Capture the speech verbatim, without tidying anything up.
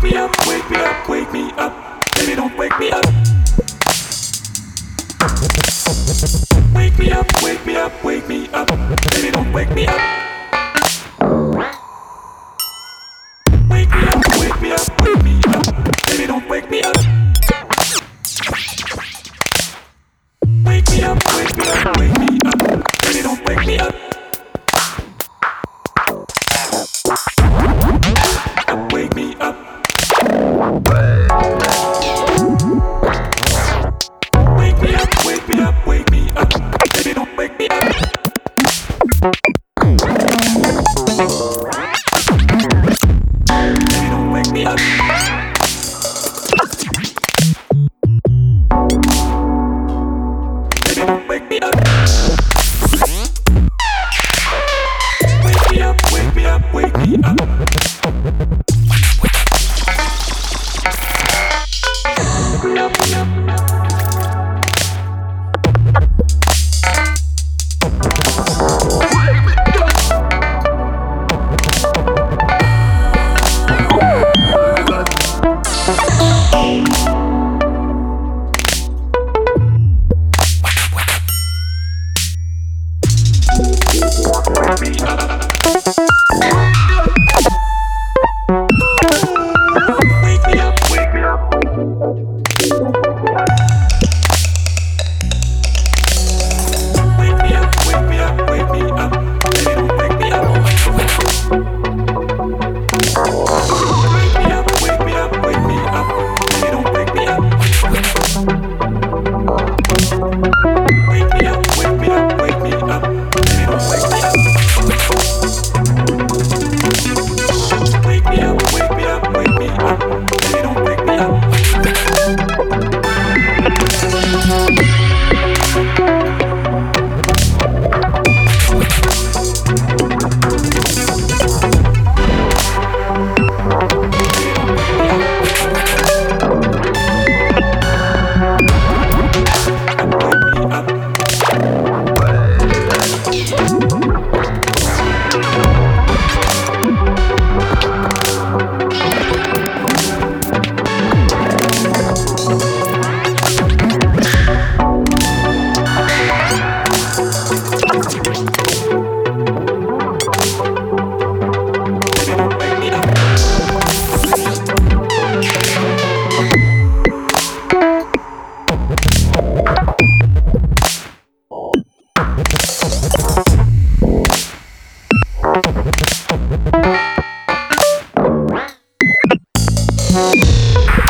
me up, wake me up, wake me up. Baby, don't wake me up. Wake me up, wake me up, wake me up. Baby, don't wake me up. Wake me up, wake me up, wake me up. Baby, don't wake me up. Wake me up, wake me up, wake me up. Baby, don't wake me up. Wake me up. Wake me up, wake me up, wake me up. Baby, don't wake me up. Baby, don't wake me up. Baby, don't wake me up. Wake me up, wake me up, wake me up. We'll be right